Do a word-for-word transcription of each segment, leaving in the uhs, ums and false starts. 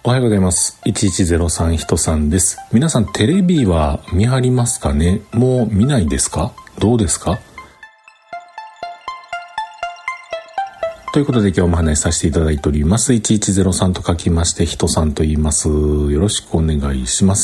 おはようございます。いちいちゼロさんひとさんです。皆さんテレビは見張りますかね？もう見ないですか？どうですか？ということで今日もお話しさせていただいております。いちいちゼロさんと書きましてひとさんと言います。よろしくお願いします。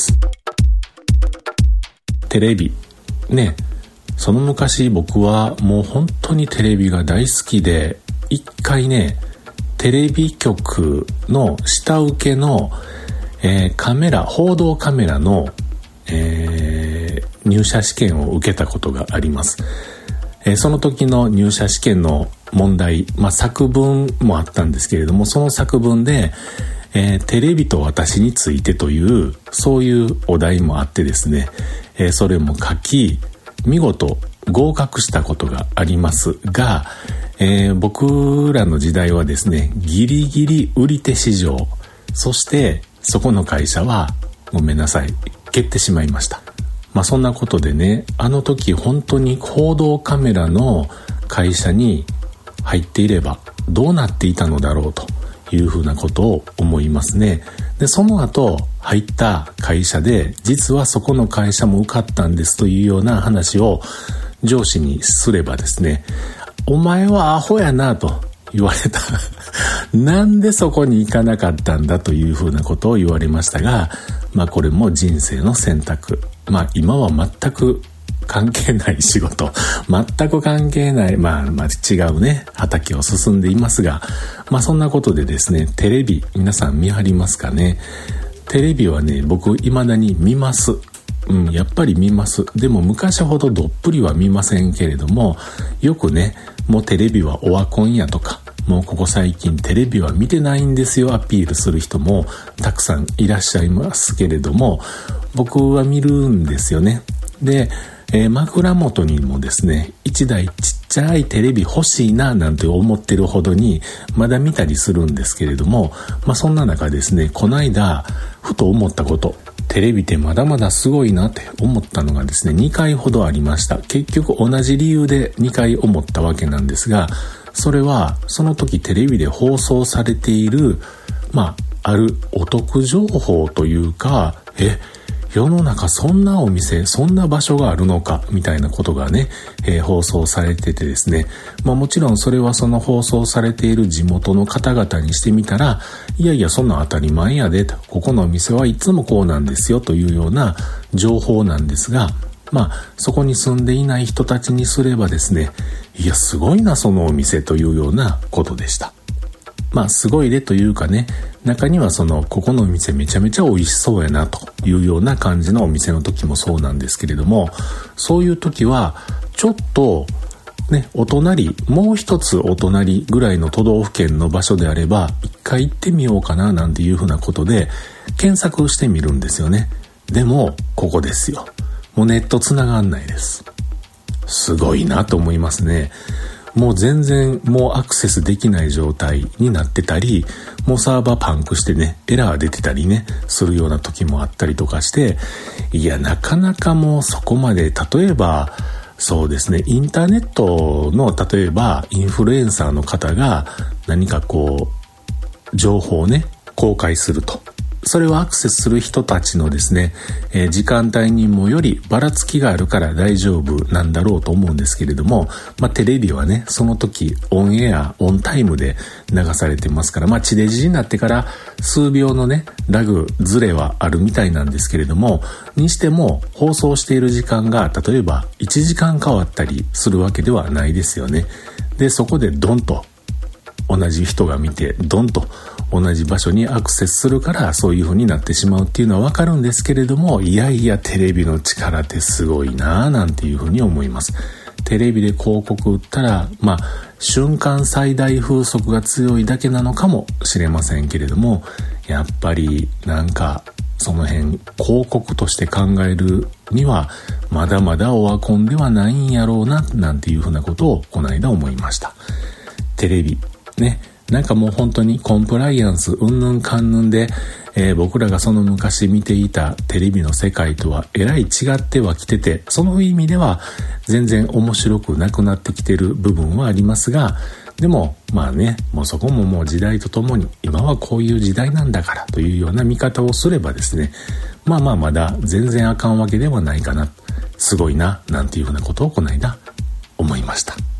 テレビね、その昔僕はもう本当にテレビが大好きで、一回ねテレビ局の下請けの、えー、カメラ報道カメラの、えー、入社試験を受けたことがあります。えー、その時の入社試験の問題、まあ、作文もあったんですけれども、その作文で、えー、テレビと私についてというそういうお題もあってですね、えー、それも書き見事合格したことがありますが、えー、僕らの時代はですね、ギリギリ売り手市場、そしてそこの会社はごめんなさい蹴ってしまいました。まあそんなことでね、あの時本当に報道カメラの会社に入っていればどうなっていたのだろうというふうなことを思いますね。でその後入った会社で実はそこの会社も受かったんですというような話を上司にすればですね、お前はアホやなと言われたなんでそこに行かなかったんだというふうなことを言われましたが、まあこれも人生の選択、まあ今は全く関係ない仕事、全く関係ない、まあまあ違うね畑を進んでいますが、まあそんなことでですね、テレビ皆さん見張りますかね？テレビはね僕未だに見ます。うん、やっぱり見ます。でも昔ほどどっぷりは見ませんけれども、よくね、もうテレビはオワコンやとか、もうここ最近テレビは見てないんですよアピールする人もたくさんいらっしゃいますけれども、僕は見るんですよね。で、えー、枕元にもですね、一台ちっちゃいテレビ欲しいななんて思ってるほどにまだ見たりするんですけれども、まあそんな中ですね、この間ふと思ったこと、テレビってまだまだすごいなって思ったのがですね、にかいほどありました。結局同じ理由でにかい思ったわけなんですが、それはその時テレビで放送されている、まああるお得情報というか、え世の中そんなお店、そんな場所があるのかみたいなことがね、えー、放送されててですね、まあもちろんそれはその放送されている地元の方々にしてみたら、いやいやそんな当たり前やでと、ここのお店はいつもこうなんですよというような情報なんですが、まあそこに住んでいない人たちにすればですね、いやすごいなそのお店というようなことでした。まあすごいでというかね、中にはそのここのお店めちゃめちゃ美味しそうやなというような感じのお店の時もそうなんですけれども、そういう時はちょっとね、お隣、もう一つお隣ぐらいの都道府県の場所であれば一回行ってみようかななんていうふうなことで検索してみるんですよね。でもここですよ、もうネット繋がんないです。すごいなと思いますね。もう全然もうアクセスできない状態になってたり、もうサーバーパンクしてねエラー出てたりねするような時もあったりとかして、いやなかなかもうそこまで、例えばそうですね、インターネットの例えばインフルエンサーの方が何かこう情報をね公開すると、それをアクセスする人たちのですね、えー、時間帯にもよりばらつきがあるから大丈夫なんだろうと思うんですけれども、まあテレビはねその時オンエアオンタイムで流されてますから、まあ地デジになってから数秒のねラグズレはあるみたいなんですけれども、にしても放送している時間が例えばいちじかん変わったりするわけではないですよね。でそこでドンと同じ人が見てドンと同じ場所にアクセスするからそういう風になってしまうっていうのはわかるんですけれども、いやいやテレビの力ってすごいなぁなんていう風に思います。テレビで広告売ったら、まあ瞬間最大風速が強いだけなのかもしれませんけれども、やっぱりなんかその辺広告として考えるにはまだまだオワコンではないんやろうななんていう風なことをこの間思いました。テレビね、なんかもう本当にコンプライアンスうんぬんかんぬんで、えー、僕らがその昔見ていたテレビの世界とはえらい違ってはきてて、その意味では全然面白くなくなってきてる部分はありますが、 でもまあね、もうそこももう時代とともに今はこういう時代なんだからというような見方をすればですね、まあまあまだ全然あかんわけではないかな、すごいななんていうふうなことをこの間思いました。